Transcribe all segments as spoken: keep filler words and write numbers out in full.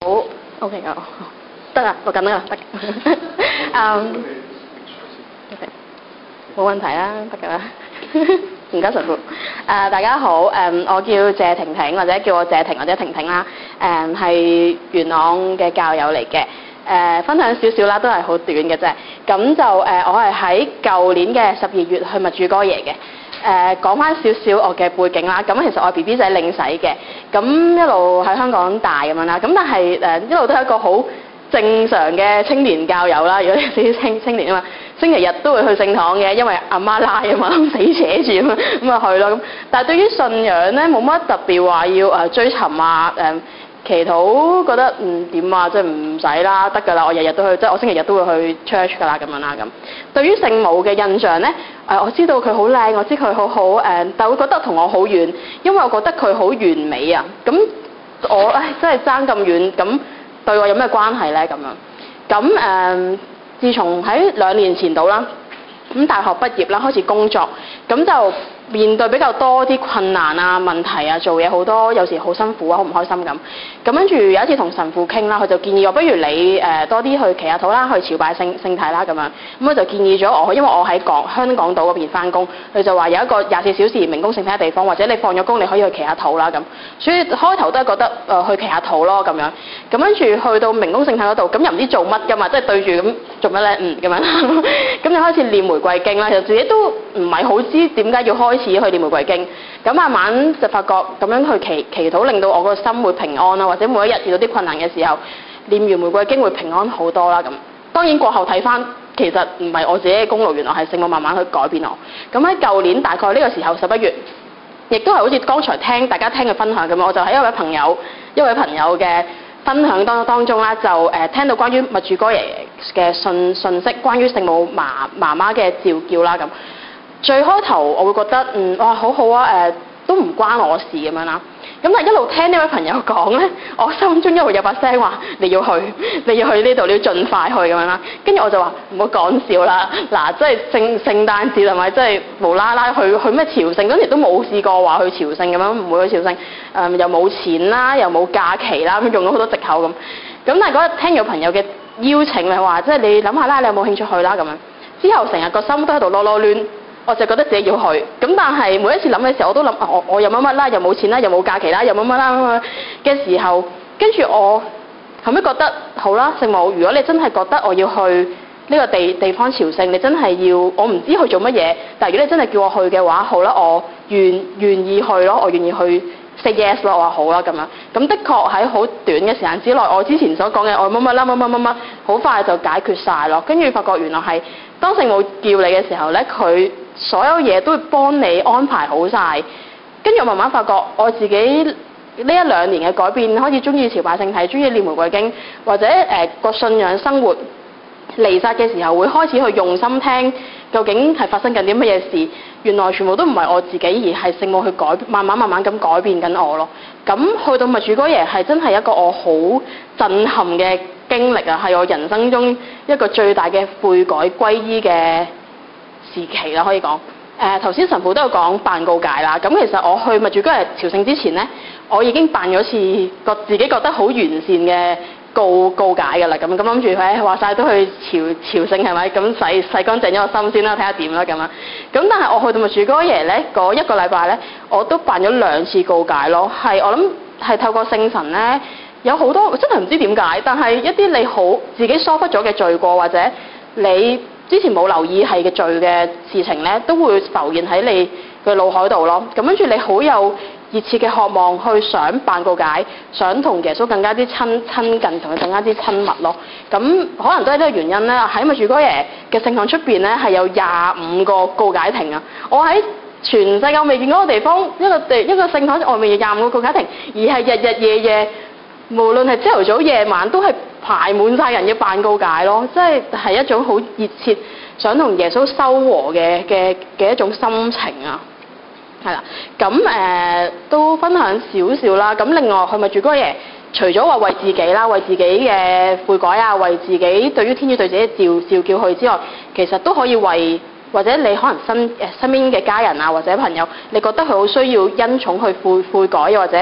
OK 啊，得啦，錄緊啦，得。嗯，冇問題啦，得㗎啦。唔該神父。誒、呃，大家好，誒、呃，我叫謝婷婷，或者叫我謝婷或者婷婷啦。誒、呃，係元朗嘅教友嚟嘅。誒、呃，分享少少啦，都係好短嘅啫。咁就誒、呃，我係喺舊年嘅十二月去默主哥耶嘅。誒，講翻少少我嘅背景啦。咁其實我係 B B 仔領洗嘅，咁一路喺香港大咁樣啦。咁但係誒、呃、一路都係一個好正常嘅青年教友啦。如果你啲青青年啊嘛，星期日都會去聖堂嘅，因為阿媽拉啊嘛，死扯住咁啊，咁啊去咯。咁但係對於信仰咧，冇乜特別話要誒追尋啊誒。呃祈禱覺得嗯點啊，即係唔使啦，得㗎啦，我日日都去，即係我星期日都會去 church 㗎啦咁樣啦咁。對於聖母嘅印象咧，誒我知道佢好靚，我知佢好好誒，但係會覺得同我好遠，因為我覺得佢好完美啊。咁我唉真係爭咁遠，咁對我有咩關係咧咁樣？咁誒、呃，自從喺兩年前度啦，咁大學畢業啦，開始工作，咁就面對比較多啲困難啊、問題啊，做嘢好多，有時好辛苦啊，好唔開心咁。咁跟住有一次同神父傾啦，佢就建議我，不如你誒、呃、多啲去祈下禱啦，去朝拜聖聖體啦咁樣。咁佢就建議咗我，因為我喺港香港島嗰邊翻工，佢就話有一個廿四小時明供聖體嘅地方，或者你放咗工你可以去祈下禱啦咁。所以開頭都係覺得誒、呃、去祈下禱咯咁樣。咁跟住去到明供聖體嗰度，咁又唔知做乜㗎嘛，即係對住咁做乜咧？嗯咁樣。咁就開始念玫瑰經啦，就自己都唔係好知點解要開始去念玫瑰經。咁慢慢就發覺咁樣去祈祈禱，令到我個心會平安啦，或者每一日遇到啲困難嘅時候，念完玫瑰經會平安好多啦咁。當然過後睇翻，其實唔係我自己嘅功勞，原來係聖母慢慢去改變我。咁喺舊年大概呢個時候十一月，亦都係好似剛才聽大家聽嘅分享咁，我就喺一位朋友一位朋友嘅分享當當中啦，就誒、呃、聽到關於默主哥耶嘅信信息，關於聖母媽媽媽嘅召叫啦咁。最開頭我會覺得嗯哇好好啊誒、呃、都唔關我事咁樣啦。咁但係一路聽呢位朋友講咧，我心中一路有把聲話你要去，你要去呢度，你要盡快去咁樣啦。跟住我就話唔好講笑啦，嗱即係聖聖誕節係咪？即係無啦啦去去咩朝聖嗰陣時都冇試過話去朝聖咁樣，唔會去朝聖，誒、呃、又冇錢啦，又冇假期啦，咁用咗好多藉口咁。咁但係嗰日聽有朋友嘅邀請咪話，即係你諗下啦，你有冇興趣去啦咁樣？之後成日個心都喺度囉囉攣。我就覺得自己要去，咁但係每一次諗嘅時候，我都諗我我又乜乜啦，又冇錢啦，又冇假期啦，又乜乜啦嘅時候，跟住我後尾覺得好啦，聖母，如果你真係覺得我要去呢個地地方朝聖，你真係要我唔知去做乜嘢，但係如果你真係叫我去嘅話，好啦，我願願意去咯，我願意去 say yes 咯，我話好啦咁樣。咁的確喺好短嘅時間之內，我之前所講嘅我乜乜啦乜乜乜乜，好快就解決晒咯。跟住發覺原來係當聖母叫你嘅時候咧，佢所有嘢都會幫你安排好晒。跟住我慢慢發覺我自己呢一兩年嘅改變，開始中意朝拜聖體，中意念玫瑰經，或者誒個、呃、信仰生活彌撒嘅時候會開始去用心聽，究竟係發生緊啲乜嘢事？原來全部都唔係我自己，而係聖母去改，慢慢慢慢咁改變緊我咯。咁去到默主哥耶係真係一個我好震撼嘅經歷啊，係我人生中一個最大嘅悔改歸依嘅時期啦，可以講。誒頭先神父都有講辦告解啦，咁其實我去默主哥耶朝聖之前咧，我已經辦咗次覺自己覺得好完善嘅告告解㗎啦，咁咁諗住誒話晒都去朝朝聖係咪？咁洗洗乾淨咗個心先啦，睇下點啦咁啊。咁但係我去到默主哥耶咧，嗰一個禮拜咧，我都辦咗兩次告解咯，係我諗係透過聖神咧，有好多真係唔知點解，但係一啲你好自己疏忽咗嘅罪過，或者你之前冇留意係嘅罪嘅事情咧，都會浮現喺你嘅腦海度咯。咁跟住你好有熱切嘅渴望去想辦告解，想同耶穌更加之親親近，同佢更加之親密咯。咁可能都係呢個原因咧。喺默主哥耶嘅聖堂出邊咧，係有廿五個告解亭啊！我喺全世界未見嗰個地方，一個地一個聖堂外面有廿五個告解亭，而係日日夜夜，無論係朝頭早夜晚都係排滿晒人要辦告解咯。即係係一種好熱切想同耶穌修和嘅嘅嘅一種心情啊！係啦，咁誒、呃、都分享少少啦。咁另外去默主哥耶，除咗話為自己啦，為自己嘅悔改啊，為自己對於天主對自己召召叫佢之外，其實都可以為或者你可能身誒身邊嘅家人啊或者朋友，你覺得佢好需要恩寵去悔悔改，又或者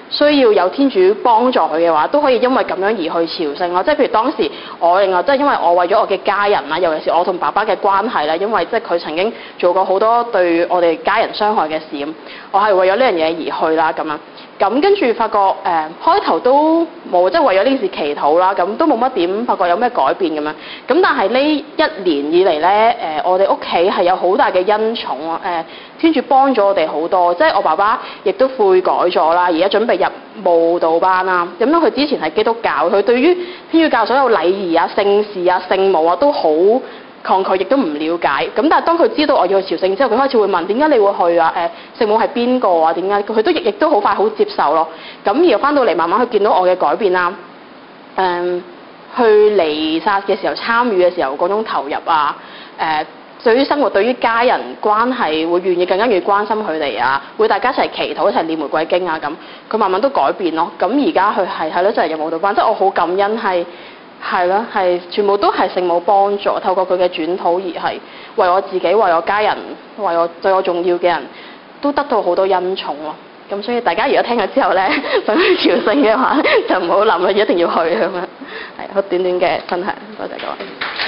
需要有天主幫助佢嘅話，都可以因為咁樣而去朝聖咯。即係譬如當時我另外即係因為我為咗我嘅家人啦，尤其是我同爸爸嘅關係啦，因為即係佢曾經做過好多對我哋家人傷害嘅事咁，我係為咗呢樣嘢而去啦咁樣。咁跟住發覺誒、呃、開頭都冇即係為咗呢件事祈禱啦，咁都冇乜點發覺有咩改變咁樣。咁但係呢一年以嚟咧，誒、呃、我哋屋企係有好大嘅恩寵啊！誒、呃、天主幫咗我哋好多，即係我爸爸亦都悔改咗啦，而家準備入慕道班啦。咁樣佢之前係基督教，佢對於天主教所有禮儀啊、聖事啊、聖母啊都好抗拒，亦都唔了解。咁但係當佢知道我要去朝聖之後，佢開始會問點解你會去啊？誒聖母係邊個啊？點解？佢都亦亦都好快好接受咯。咁而翻到嚟慢慢去見到我嘅改變啦。誒、嗯，去彌撒嘅時候參與嘅時候嗰種投入啊，誒、呃。對於生活、對於家人關係，會願意更加願意關心佢哋啊，會大家一齊祈禱、一齊念玫瑰經啊咁，佢慢慢都改變咯。咁而家佢係係咯，就係有舞蹈班，即係我好感恩係係咯，係全部都係聖母幫助，透過佢嘅轉禱而係為我自己、為我家人、為我對我重要嘅人都得到好多恩寵咯。咁所以大家如果聽咗之後咧，想去朝聖嘅話，就唔好諗啦，一定要去咁樣。係好短短嘅分享，多謝各位。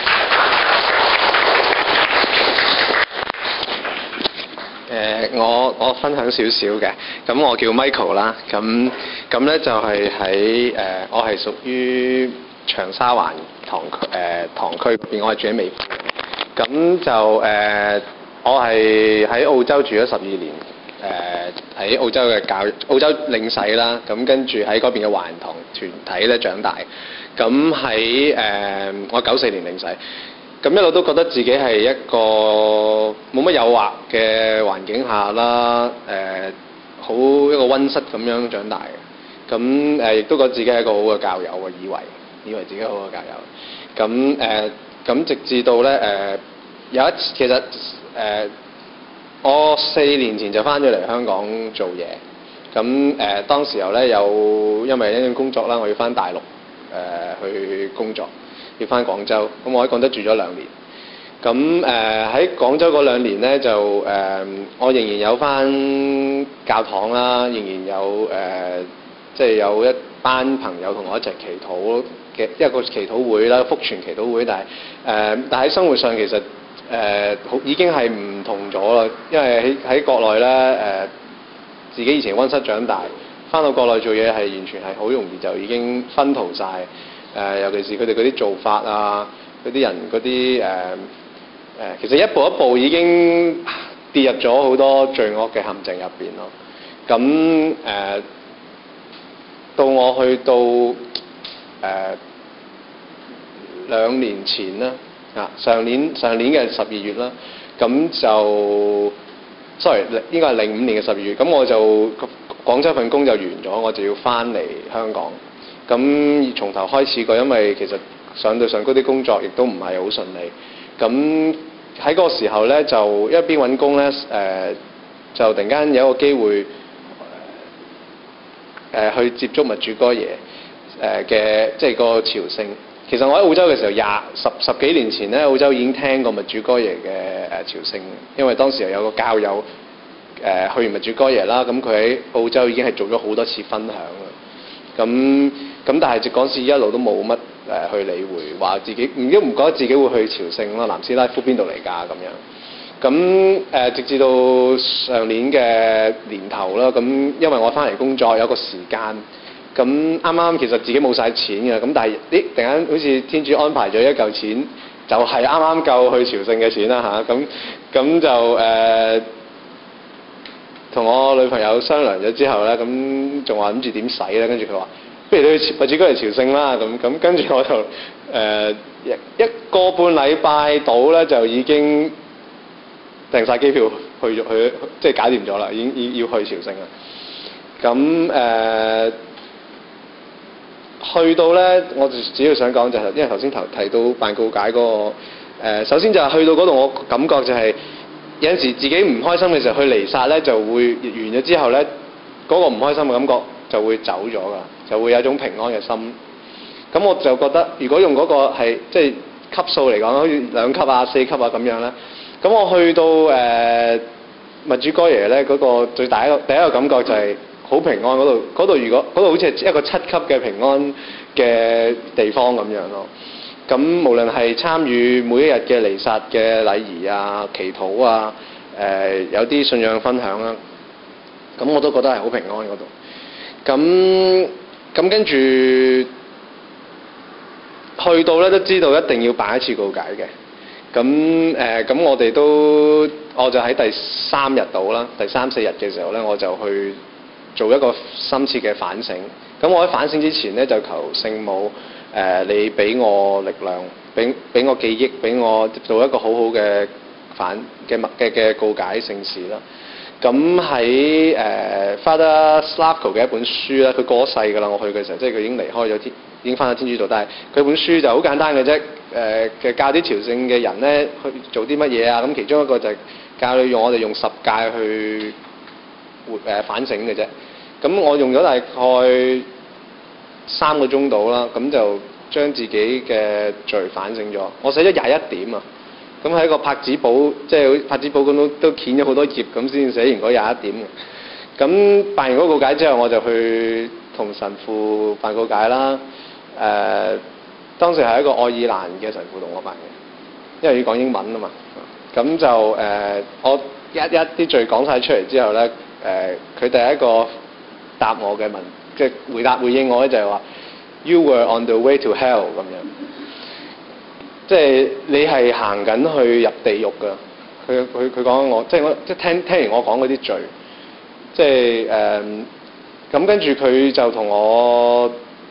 誒、呃、我我分享少少嘅，咁我叫 Michael 啦，咁咁咧就係喺誒我係屬於長沙灣堂區誒堂區入邊，我係住喺美孚，咁就誒、呃、我係喺澳洲住咗十二年，誒、呃、喺澳洲嘅教澳洲領洗啦，咁跟住喺嗰邊嘅華人堂團體咧長大，咁喺誒我九四年領洗。咁一路都覺得自己係一個冇乜誘惑嘅環境下啦，誒、呃、好一個溫室咁樣長大嘅。咁誒亦都覺得自己係一個好嘅教友啊，以為以為自己好嘅教友。咁誒咁直至到咧誒、呃、有一次，其實誒、呃、我四年前就翻咗嚟香港做嘢。咁誒、呃、當時候咧有因為一樣工作啦，我要翻大陸誒、呃、去工作。要翻廣州，咁我喺廣州住咗兩年。咁誒喺廣州嗰兩年咧，就誒、呃、我仍然有翻教堂啦，仍然有誒即係有一班朋友同我一齊祈禱嘅一個祈禱會啦，福傳祈禱會。但係誒、呃、但喺生活上其實誒好、呃、已經係唔同咗啦，因為喺喺國內咧誒、呃、自己以前溫室長大，翻到國內做嘢係完全係好容易就已經薰陶晒。誒、呃，尤其是佢哋嗰啲做法啊，嗰啲人嗰啲誒誒，其實一步一步已經跌入咗好多罪惡嘅陷阱入邊咯。咁誒、呃，到我去到誒、呃、兩年前啦，啊上年上年嘅十二月啦，咁就 sorry 應該係零五年嘅十二月，咁我就廣州份工就完咗，我就要翻嚟香港。咁從頭開始過，因為其實上到上高啲工作亦都唔係好順利。咁喺嗰個時候咧，就一邊揾工咧，誒、呃、就突然間有一個機會誒、呃、去接觸默主哥爺誒嘅，即係個朝聖。其實我喺澳洲嘅時候，廿十十幾年前咧，澳洲已經聽過默主哥爺嘅誒朝聖，因為當時又有個教友誒、呃、去完默主哥爺啦，咁佢喺澳洲已經係做咗好多次分享啦。咁咁但係直嗰時一路都冇乜誒去理會，話自己唔都唔覺得自己會去朝聖咯。南斯拉夫邊度嚟㗎咁樣？咁誒、呃、直至到上年嘅年頭啦，咁因為我翻嚟工作有個時間，咁啱啱其實自己冇晒錢嘅，咁但係咦突然間好似天主安排咗一嚿錢，就係啱啱夠去朝聖嘅錢啦嚇。咁、啊、咁就誒同、呃、我女朋友商量咗之後咧，咁仲話諗住點使咧，跟住佢話，不如你去默主哥嚟朝聖啦，咁咁跟住我就誒、呃、一一個半禮拜到咧，就已經訂晒機票去咗去，即係搞掂咗啦，已經要要去朝聖啦。咁誒、呃、去到咧，我就主要想講就係、是，因為頭先頭提到辦告解嗰、那個、呃、首先就係去到嗰度，我感覺就係、是、有陣時自己唔開心嘅時候去彌撒咧，就會完咗之後咧，嗰、那個唔開心嘅感覺就會走咗㗎。就會有一種平安嘅心，咁我就覺得，如果用嗰個係即係級數嚟講，好似兩級啊、四級啊咁樣咧，咁我去到誒默主哥爺咧，嗰、那個最大一個第一個感覺就係好平安嗰度，嗰度如果嗰度好似係一個七級嘅平安嘅地方咁樣咯。咁無論係參與每一日嘅彌撒嘅禮儀啊、祈禱啊、誒、呃、有啲信仰分享啦，咁我都覺得係好平安嗰度。咁咁跟住去到咧都知道一定要辦一次告解嘅。咁誒咁我哋都我就喺第三日到啦，第三四日嘅時候咧，我就去做一個深切嘅反省。咁我喺反省之前咧，就求聖母誒、呃、你俾我力量，俾俾我記憶，俾我做一個好好嘅反嘅嘅嘅告解聖事啦。咁喺誒 Father Slavko 嘅一本書咧，佢過咗世㗎啦。我去嘅時候，即係佢已經離開咗天，已經翻咗天主道。但係佢本書就好簡單嘅啫，誒、呃、嘅教啲朝聖嘅人咧去做啲乜嘢啊？咁其中一個就係教你用我哋用十戒去活誒、呃、反省嘅啫。咁我用咗大概三個鐘到啦，咁就將自己嘅罪反省咗。我寫咗廿一點啊。咁喺個拍紙簿，即係拍紙簿咁都都鉛咗好多頁，咁先寫完嗰廿一點嘅。咁辦完嗰個告解之後，我就去同神父辦告解啦。誒、呃，當時係一個愛爾蘭嘅神父同我辦嘅，因為要講英文啊嘛。咁就誒、呃，我一一啲罪講晒出嚟之後咧，誒、呃，佢第一個答我嘅問，即係回答回應我咧就係話 ，You were on the way to hell 咁樣。即係你係行緊去入地獄㗎，佢佢佢講我，即係我即係聽聽完我講嗰啲罪，即係誒咁跟住佢就同我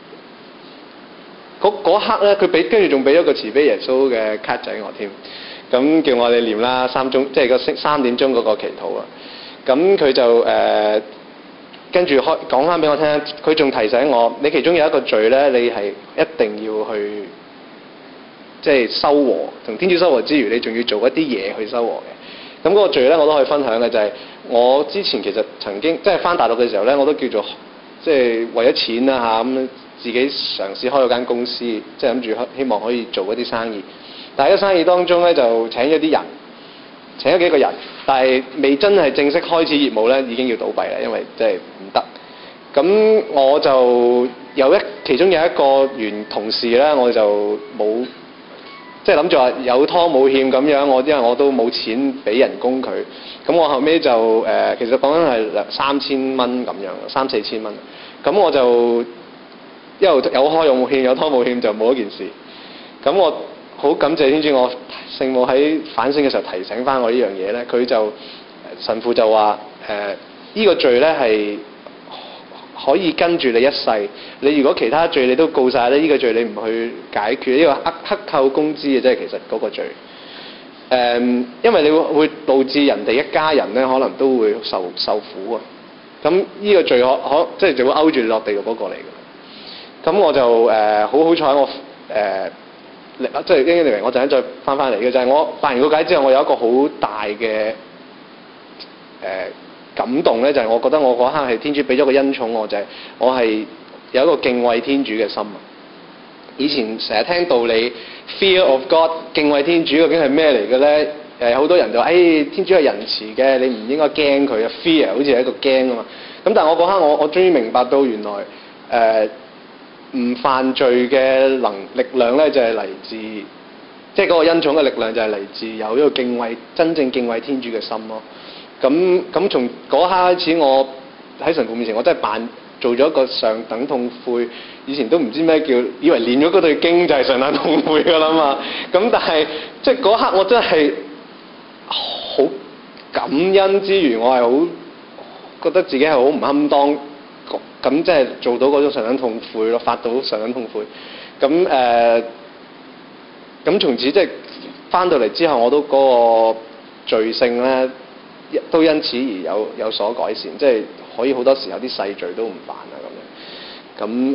嗰嗰刻咧，佢俾跟住仲俾咗個慈悲耶穌嘅卡仔我添，咁叫我哋念啦三鐘，即係個三點鐘嗰個祈禱啊，咁佢就誒、呃、跟住開講翻俾我聽，佢仲提醒我，你其中有一個罪咧，你係一定要去。即係修和，同天主修和之餘，你仲要做一啲嘢去修和嘅。咁嗰個罪咧，我都可以分享嘅就係、是、我之前其實曾經即係翻大陸嘅時候咧，我都叫做即係為咗錢啦嚇咁，自己嘗試開咗間公司，即係諗住希望可以做一啲生意。但係喺生意當中咧，就請咗啲人，請咗幾個人，但係未真係正式開始業務咧，已經要倒閉啦，因為即係唔得。咁我就有一其中有一個原同事咧，我就冇。即係諗住話有拖冇欠咁樣，我因為我都冇錢俾人工佢，咁我後尾就誒、呃，其實講緊係兩三千蚊咁樣，三四千蚊。咁我就一路有開有冇欠，有拖冇欠就冇一件事。咁我好感謝天主，我聖母喺反省嘅時候提醒翻我呢樣嘢咧，佢就神父就話誒，呢、呃呢個罪咧係可以跟住你一世，你如果其他罪你都告晒咧，呢、這個罪你唔去解決，呢、這個克克扣工資嘅啫，其實嗰個罪。誒、嗯，因為你會會導致人哋一家人咧，可能都會受受苦啊。咁呢個罪可可即係就會勾住你落地獄嗰個嚟嘅。咁我就誒、呃、好好彩，我誒、呃、即係應該嚟，我陣間再翻翻嚟嘅就係、是、我辦完告解之後，我有一個好大嘅誒。呃感動咧就係、是、我覺得我嗰刻係天主俾咗個恩寵我，就係、是、我係有一個敬畏天主嘅心啊！以前成日聽道理 Fear of God 敬畏天主究竟係咩嚟嘅咧？誒好多人就話誒、哎、天主係仁慈嘅，你唔應該驚佢啊 Fear 好似係一個驚啊嘛！咁但係我嗰刻我我終於明白到原來誒唔、呃、犯罪嘅能力量咧就係、是、嚟自即係嗰個恩寵嘅力量就係嚟自有一個敬畏真正敬畏天主嘅心咯。咁咁從嗰刻開始，我喺神父面前，我真係扮做咗一個上等痛悔。以前都唔知咩叫，以為練咗嗰對經就係上等痛悔㗎啦嘛。咁但係即係嗰刻我真係好感恩之餘，我係好覺得自己係好唔堪當，咁即係做到嗰種上等痛悔咯，發到上等痛悔。咁誒，咁、呃、從此即係翻到嚟之後，我都嗰個罪性咧。都因此而有有所改善，即係可以好多時候啲細罪都唔犯啊咁樣。咁誒，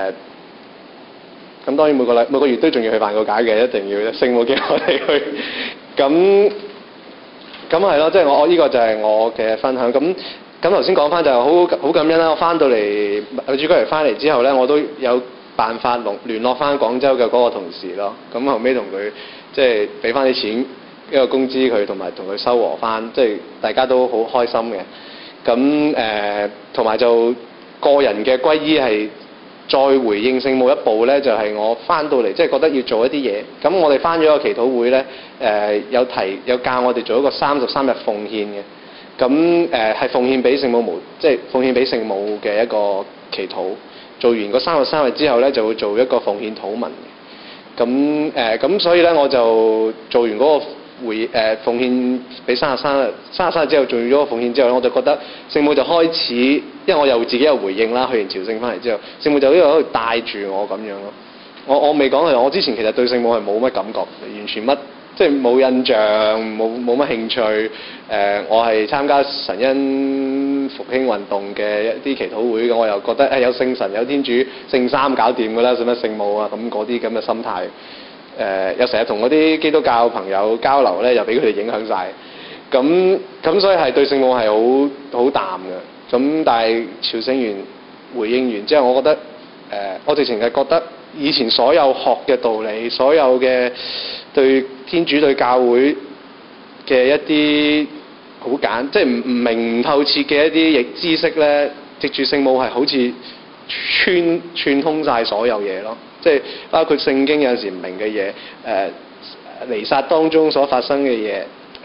咁、呃、當然每個禮每個月都仲要去辦告解嘅，一定要聖母叫我哋去。咁咁係咯，即係我我呢個就係我嘅分享。咁咁頭先講翻就係好好感恩啦。我翻到嚟女主角嚟翻嚟之後咧，我都有辦法聯聯絡翻廣州嘅嗰個同事咯。咁後尾同佢即係俾翻啲錢。一個工資佢同埋同佢收和翻，即係大家都好開心嘅。 咁誒同埋就個人嘅歸依係再回應聖母一步咧，就係、是、我翻到嚟即係覺得要做一啲嘢。咁我哋翻咗個祈禱會咧，誒、呃、有提有教我哋做一個三十三日奉獻嘅。咁誒係奉獻俾聖母無，即係奉獻俾聖母嘅一個祈禱。做完嗰三十三日之後咧，就會做一個奉獻禱文。咁誒咁所以咧，我就做完嗰個回誒、呃、奉獻俾三十三日，三十三日之後做完咗個奉獻之後咧，我就覺得聖母就開始，因為我又自己有回應啦，去完朝聖翻嚟之後，聖母就一路喺度帶住我咁樣咯。我我未講係，我之前其實對聖母係冇乜感覺，完全乜即係冇印象，冇冇乜興趣。誒、呃，我係參加神恩復興運動嘅一啲祈禱會，我又覺得誒、哎、有聖神有天主聖三搞掂㗎啦，使乜聖母啊咁嗰啲咁嘅心態。誒、呃，又成日同嗰啲基督教朋友交流咧，又俾佢哋影響晒。咁咁所以係對聖母係好好淡嘅。咁但係朝聖完回應完之後，我覺得誒、呃，我直情係覺得以前所有學嘅道理，所有嘅對天主對教會嘅一啲好簡，即係唔唔明唔透徹嘅一啲亦知識咧，藉住聖母係好似串串通晒所有嘢咯。即係包括聖經有陣時唔明嘅嘢，誒、呃、彌撒當中所發生嘅嘢，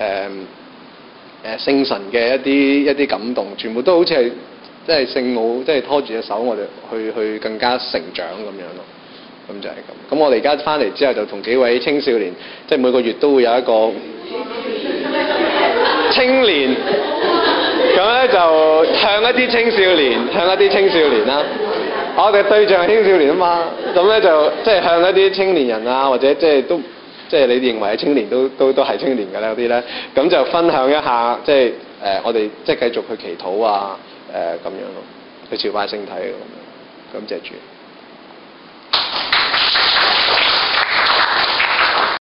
誒誒聖神嘅一啲一啲感動，全部都好似係即係聖母即係拖住隻手，我哋去去更加成長咁樣咯。咁就係咁。咁我哋而家翻嚟之後，就同幾位青少年，即係每個月都會有一個青年，咁咧就向一啲青少年，向一啲青少年啦。我哋對象係青少年啊嘛，咁咧就即係向一啲青年人啊，或者即係都即係你認為係青年都都都係青年㗎啦嗰啲咧，咁就分享一下即係誒、呃、我哋即係繼續去祈禱啊誒咁、呃、樣咯，去朝拜聖體咁樣，感謝主。